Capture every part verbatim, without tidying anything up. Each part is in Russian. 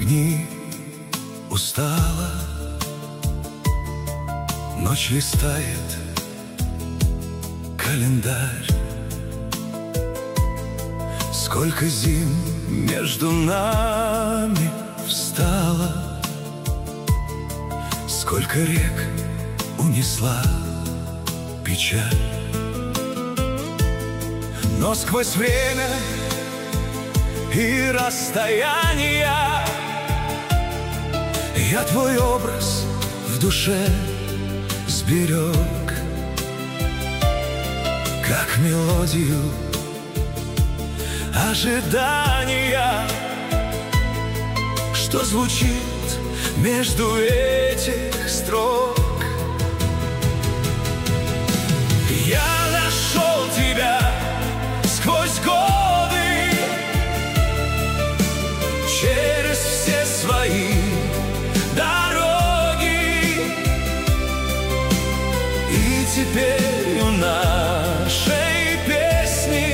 Вздохни, устала, ночь листает календарь. Сколько зим между нами встало, сколько рек унесла печаль. Но сквозь время и расстояния я твой образ в душе сберег, как мелодию ожидания, что звучит между этих строк. Я нашел тебя сквозь годы, через все свои дороги, и теперь у нашей песни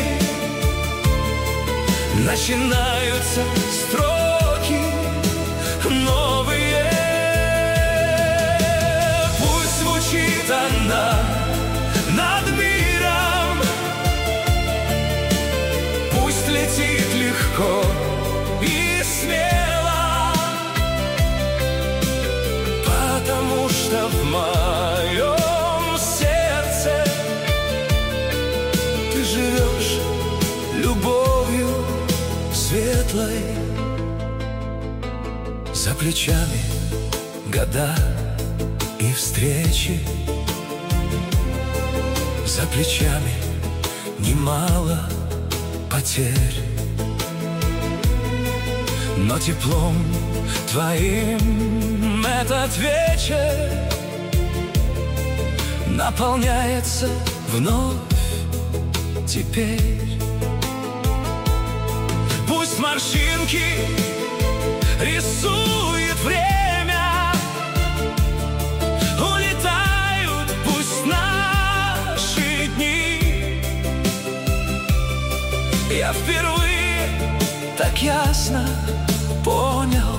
начинаются строки новые. Пусть звучит она над миром, пусть летит легко и смело, потому что в моем сердце ты живешь любовью светлой. За плечами года и встречи, за плечами немало потерь, но теплом твоим этот вечер наполняется вновь теперь. Пусть морщинки рисует время, улетают пусть наши дни. Я впервые так ясно понял,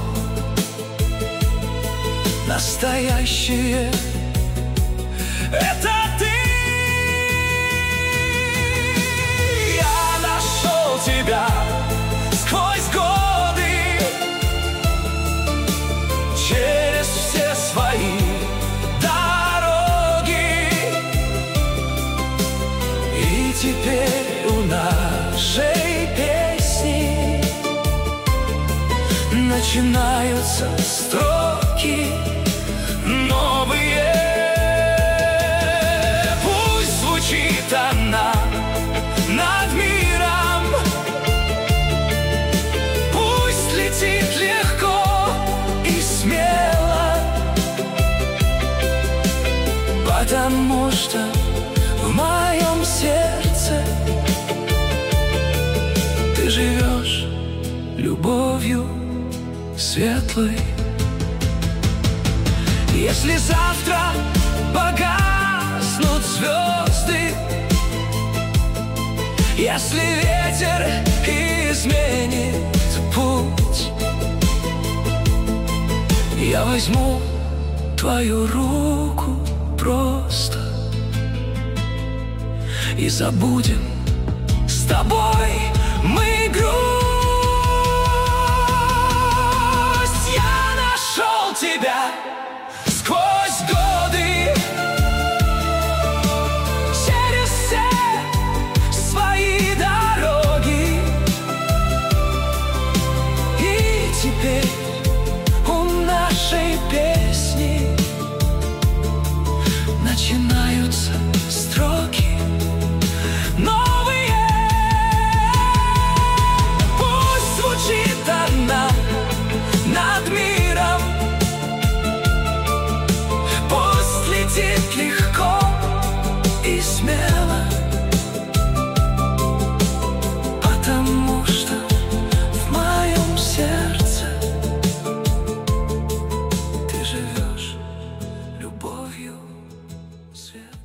настоящее — это ты. Я нашел тебя сквозь годы, через все свои дороги, и теперь у нашей песни начинаются строки новые. Пусть звучит она над миром, пусть летит легко и смело, потому что в моем сердце ты живешь любовью светлой. Если завтра погаснут звезды, если ветер изменит путь, я возьму твою руку просто и забудем с тобой мы грусть. Я нашел тебя сквозь годы, через все свои дороги, и теперь у нашей песни начинаются строки новые. Пусть звучит она над миром, пусть летит легко и смело, потому что в моем сердце ты живешь любовью светлой.